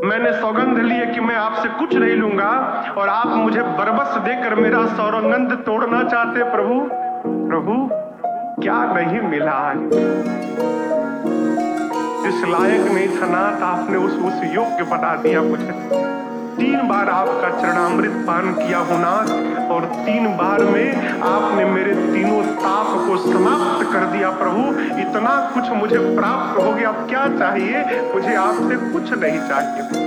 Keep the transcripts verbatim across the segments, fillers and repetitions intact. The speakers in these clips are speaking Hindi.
मैंने सौगंध ली है कि मैं आपसे कुछ नहीं लूंगा और आप मुझे बरबस देकर मेरा सौरंगंध तोड़ना चाहते। प्रभु प्रभु क्या नहीं मिला, जिस लायक नहीं था नाथ आपने उस उस योग्य बना दिया मुझे। तीन बार आपका चरणामृत पान किया हूं नाथ और तीन बार में आपने मेरे तीनों ताप को समाप्त कर दिया। प्रभु इतना कुछ मुझे प्राप्त हो गया, अब क्या चाहिए मुझे? आपसे कुछ नहीं चाहिए।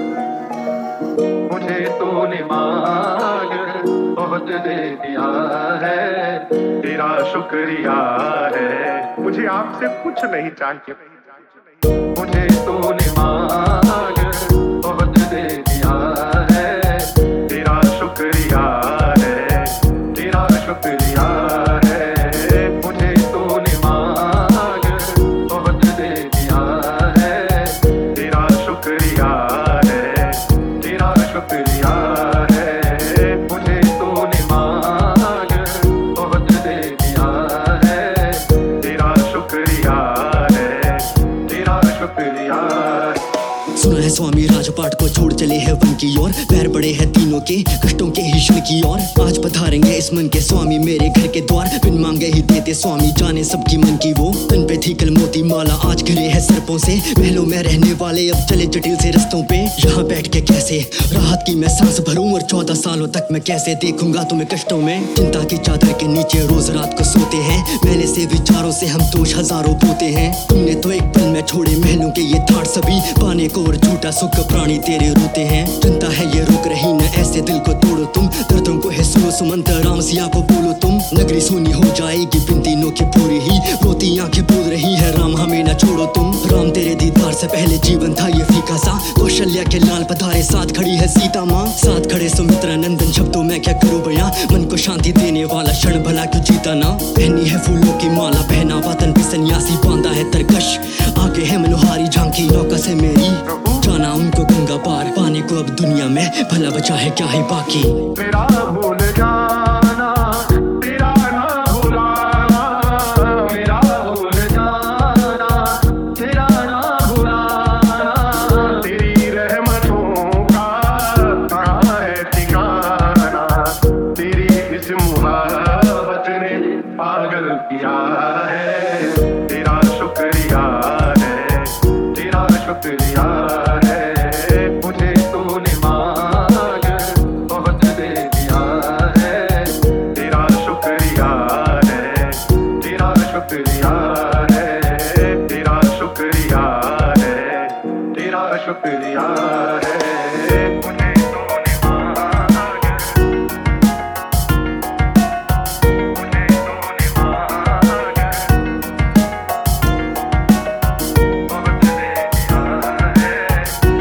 मुझे तूने मांग बहुत दे दिया है, तेरा शुक्रिया है, मुझे आपसे कुछ नहीं चाहिए। मुझे तूने मांग बहुत दे दिया है, तेरा शुक्रिया है, तेरा शुक्रिया है। मुझे तूने मांग बहुत दे दिया है, तेरा शुक्रिया है, तेरा शुक्रिया है। मुझे तूने मांग बहुत दे दिया है, तेरा शुक्रिया है, तेरा शुक्रिया। सुना है स्वामी राजपाट को छोड़ चले हैं वन की ओर, पैर पड़े हैं तीनों के कष्टों के ही क्षण की ओर। आज पधारेंगे इस मन के स्वामी मेरे घर के द्वार, बिन मांगे ही देते स्वामी जाने सबकी मन की वो। तन पे थी कल मोती माला आज घिरे है सर्पों से, महलों में रहने वाले अब चले जटिल से रस्तों पे। यहाँ बैठ के कैसे राहत की मैं सांस भरूं और चौदह सालों तक मैं कैसे देखूंगा तुम्हें कष्टों में। चिंता की चादर के नीचे रोज रात को सोते हैं, मैंने से विचारों से हम दोष हजारों बोते हैं। तुमने तो एक पल में छोड़े महलों के ये ठाट सभी, पाने को और झूठा सुख प्राणी तेरे रोते हैं। चिंता है ये रुक रही न ऐसे दिल को तोड़ो तुम, दर्दों को है सुनो सुमंत राम सिया को बोलो तुम। नगरी सोनी हो जाएगी बिन तीनों की पूरी ही, रोती आंखें बोल रही है राम हमें न छोड़ो तुम। राम तेरे दीदार से पहले जीवन था ये फीका सा, कौशल्या के लाल पधारे साथ खड़ी है सीता माँ। साथ खड़े सुमित्रा नंदन शब्दों में क्या करूँ बयां, मन को शांति देने वाला क्षण भला क्यों जीता ना। पहनी है फूलों की माला पहना वातन भी सन्यासी, बांधा है तरकश आगे है मनोहारी झांकी नौका से मेरी। जाना उनको गंगा पार, पाने को अब दुनिया में भला बचा है क्या है बाकी। तेरा भूल जाना, तेरा ना भुलाना, मेरा भूल जाना, तेरा ना भुलाना। तेरी रहमतों का कहाँ है ठिकाना, तेरी इस मुहब्बत ने पागल किया है। तेरा शुक्रिया है, तेरा शुक्रिया है। मुझे तूने मांग बहुत दे दिया है, तेरा शुक्रिया है, तेरा शुक्रिया है। तेरा शुक्रिया है, तेरा शुक्रिया है। मुझे तूने मांग, मुझे तूने मांग बहुत दे दिया है।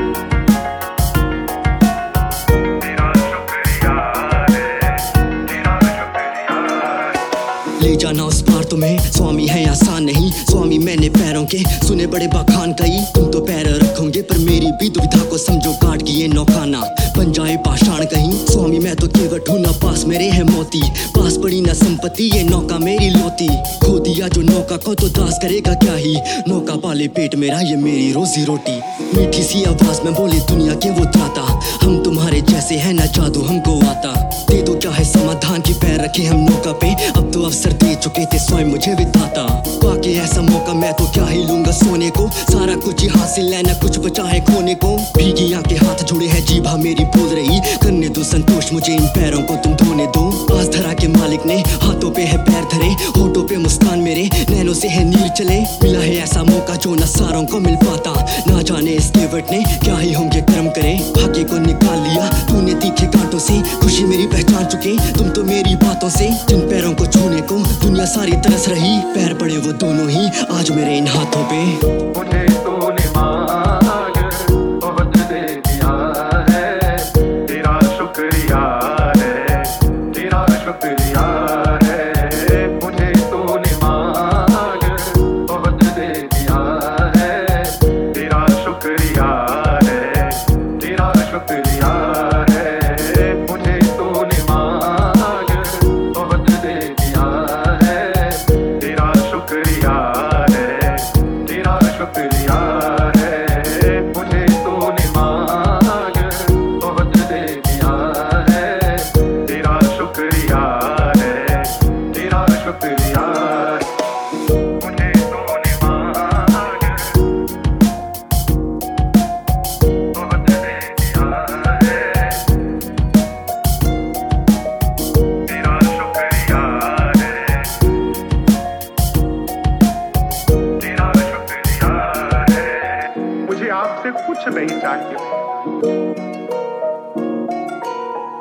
तेरा शुक्रिया है, तेरा शुक्रिया है। ले जाना उस पार तुम्हें स्वामी है आसान नहीं, स्वामी मैंने पैरों के सुने बड़े बखान कई। तुम तो पैर रखोगे पर मेरी भी दुविधा को समझो, काट की ये नौकाना बन जाए पाषाण कहीं। स्वामी मैं तो केवट हूँ ना पास मेरे है मोती, पास पड़ी ना संपत्ति ये नौका मेरी लोती। खो दिया जो नौका को तो दास करेगा क्या ही, नौका पाले पेट मेरा ये मेरी रोजी रोटी। मीठी सी आवाज में बोले दुनिया के वो त्राता, हम तुम्हारे जैसे है ना जादू हमको आता। दे दो क्या है समाधान की पैर रखे हम नौका पे, अब तो अवसर दे चुके थे स्वयं मुझे विधाता। बाकी ऐसा मौका मैं तो क्या ही लूंगा सोने को, सारा कुछ ही हासिल है ना कुछ बचा है खोने को। भीगी आंखें हाथ जुड़े हैं जीभा मेरी बोल रही, करने दो संतोष मुझे इन पैरों को तुम धोने दो। आज धरा के मालिक ने हाथों पे है पैर धरे, होठों पे मुस्कान मेरे नैनों से है नीर चले। मिला है ऐसा मौका जो न सारों को मिल पाता, ना जाने इस केवट ने क्या ही होंगे कर्म करे। भाग्य को निकाल लिया तूने तीखे कांटों से, खुशी मेरी पहचान चुके तुम तो मेरी बातों से। जिन पैरों को छूने को दुनिया सारी तरस रही, पैर पड़े वो दोनों ही आज मेरे इन हाथों पे। मुझे तूने मांग बहुत दे दिया है, तेरा शुक्रिया है, तेरा शुक्रिया है। मुझे तूने मांग बहुत दे दिया है, तेरा शुक्रिया है, तेरा शुक्रिया है। मुझे तूने मांग बहुत दे दिया है, तेरा शुक्रिया है, तेरा शुक्रिया है। मुझे तूने मांग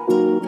है।